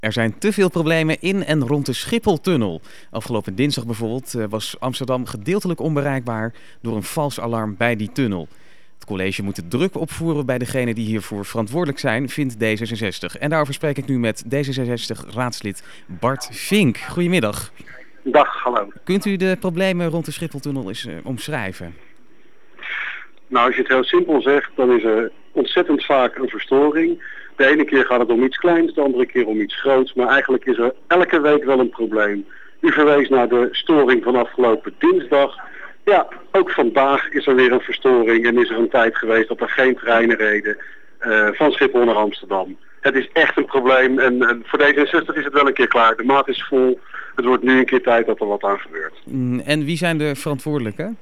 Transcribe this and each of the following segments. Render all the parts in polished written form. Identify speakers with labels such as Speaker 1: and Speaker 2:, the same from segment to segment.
Speaker 1: Er zijn te veel problemen in en rond de Schipholtunnel. Afgelopen dinsdag bijvoorbeeld was Amsterdam gedeeltelijk onbereikbaar door een vals alarm bij die tunnel. Het college moet de druk opvoeren bij degenen die hiervoor verantwoordelijk zijn, vindt D66. En daarover spreek ik nu met D66-raadslid Bart Vink. Goedemiddag.
Speaker 2: Dag, hallo.
Speaker 1: Kunt u de problemen rond de Schipholtunnel eens omschrijven?
Speaker 2: Nou, als je het heel simpel zegt, dan is er ontzettend vaak een verstoring. De ene keer gaat het om iets kleins, de andere keer om iets groots. Maar eigenlijk is er elke week wel een probleem. U verwees naar de storing van afgelopen dinsdag. Ja, ook vandaag is er weer een verstoring en is er een tijd geweest dat er geen treinen reden van Schiphol naar Amsterdam. Het is echt een probleem en voor D66 is het wel een keer klaar. De maat is vol. Het wordt nu een keer tijd dat er wat aan gebeurt.
Speaker 1: En wie zijn de verantwoordelijken?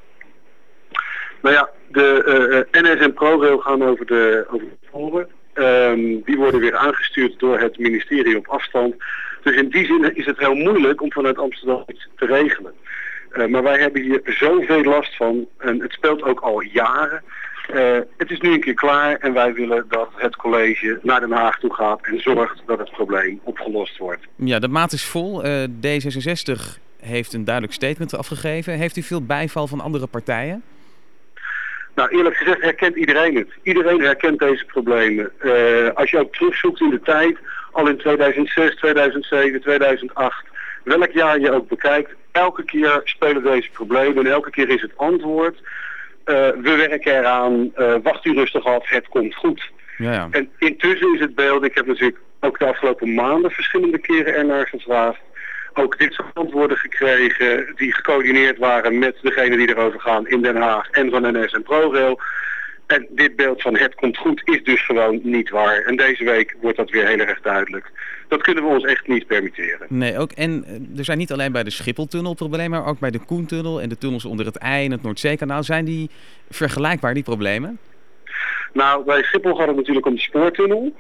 Speaker 2: Nou ja, de NS en ProRail gaan over de voren. Die worden weer aangestuurd door het ministerie op afstand. Dus in die zin is het heel moeilijk om vanuit Amsterdam iets te regelen. Maar wij hebben hier zoveel last van en het speelt ook al jaren. Het is nu een keer klaar en wij willen dat het college naar Den Haag toe gaat en zorgt dat het probleem opgelost wordt.
Speaker 1: Ja, de maat is vol. D66 heeft een duidelijk statement afgegeven. Heeft u veel bijval van andere partijen?
Speaker 2: Nou, eerlijk gezegd herkent iedereen het. Iedereen herkent deze problemen. Als je ook terugzoekt in de tijd, al in 2006, 2007, 2008, welk jaar je ook bekijkt, elke keer spelen deze problemen en elke keer is het antwoord, we werken eraan, wacht u rustig af, het komt goed.
Speaker 1: Ja.
Speaker 2: En intussen is het beeld, ik heb natuurlijk ook de afgelopen maanden verschillende keren ernaar gevraagd, ook dit soort antwoorden gekregen die gecoördineerd waren met degene die erover gaan in Den Haag en van NS en ProRail. En dit beeld van het komt goed is dus gewoon niet waar. En deze week wordt dat weer heel erg duidelijk. Dat kunnen we ons echt niet permitteren.
Speaker 1: Nee, ook, en er zijn niet alleen bij de Schipholtunnel problemen, maar ook bij de Koentunnel en de tunnels onder het IJ en het Noordzeekanaal. Zijn die vergelijkbaar, die problemen?
Speaker 2: Nou, bij Schiphol gaat het natuurlijk om de spoortunnel.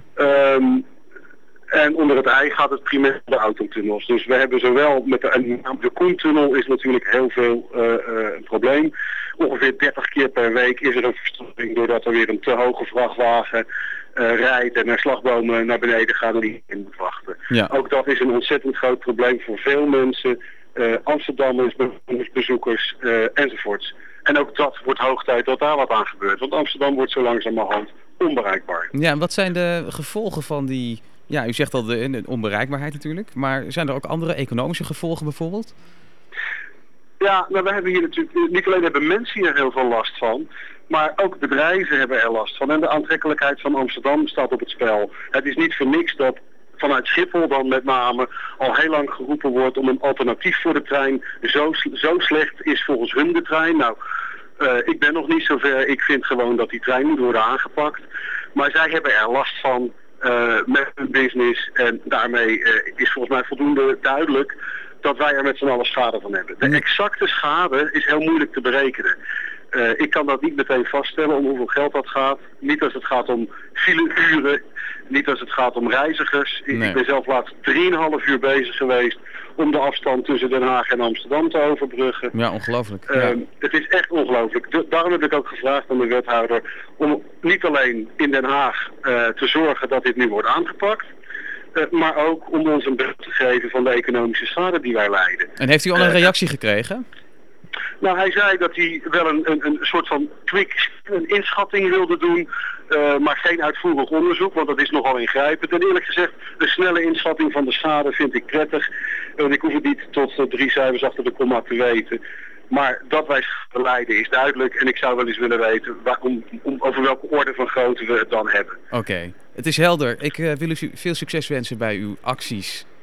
Speaker 2: En onder het IJ gaat het primair om de autotunnels. Dus we hebben zowel met de Koentunnel is natuurlijk heel veel een probleem. Ongeveer 30 keer per week is er een verstoring doordat er weer een te hoge vrachtwagen rijdt en er slagbomen naar beneden gaan en die in moet wachten.
Speaker 1: Ja.
Speaker 2: Ook dat is een ontzettend groot probleem voor veel mensen, Amsterdammers, bezoekers enzovoorts. En ook dat wordt hoog tijd dat daar wat aan gebeurt. Want Amsterdam wordt zo langzamerhand onbereikbaar.
Speaker 1: Ja, en wat zijn de gevolgen van die... Ja, u zegt al de onbereikbaarheid natuurlijk. Maar zijn er ook andere economische gevolgen bijvoorbeeld?
Speaker 2: Ja, nou, we hebben hier natuurlijk, niet alleen hebben mensen hier heel veel last van, maar ook bedrijven hebben er last van. En de aantrekkelijkheid van Amsterdam staat op het spel. Het is niet voor niks dat vanuit Schiphol dan met name al heel lang geroepen wordt om een alternatief voor de trein. Zo slecht is volgens hun de trein. Nou, ik ben nog niet zover. Ik vind gewoon dat die trein moet worden aangepakt. Maar zij hebben er last van met hun business. En daarmee is volgens mij voldoende duidelijk dat wij er met z'n allen schade van hebben. De exacte schade is heel moeilijk te berekenen. Ik kan dat niet meteen vaststellen om hoeveel geld dat gaat. Niet als het gaat om fileuren, niet als het gaat om reizigers.
Speaker 1: Nee.
Speaker 2: Ik ben zelf laatst 3,5 uur bezig geweest om de afstand tussen Den Haag en Amsterdam te overbruggen.
Speaker 1: Ja, ongelooflijk.
Speaker 2: Het is echt ongelooflijk. Daarom heb ik ook gevraagd aan de wethouder om niet alleen in Den Haag te zorgen dat dit nu wordt aangepakt, maar ook om ons een beeld te geven van de economische schade die wij lijden.
Speaker 1: En heeft u al een reactie gekregen?
Speaker 2: Nou, hij zei dat hij wel een soort van een inschatting wilde doen, maar geen uitvoerig onderzoek, want dat is nogal ingrijpend. En eerlijk gezegd, een snelle inschatting van de schade vind ik prettig. En ik hoef het niet tot 3 cijfers achter de komma te weten. Maar dat wij schade lijden is duidelijk en ik zou wel eens willen weten over welke orde van grootte we het dan hebben.
Speaker 1: Oké, het is helder. Ik wil u veel succes wensen bij uw acties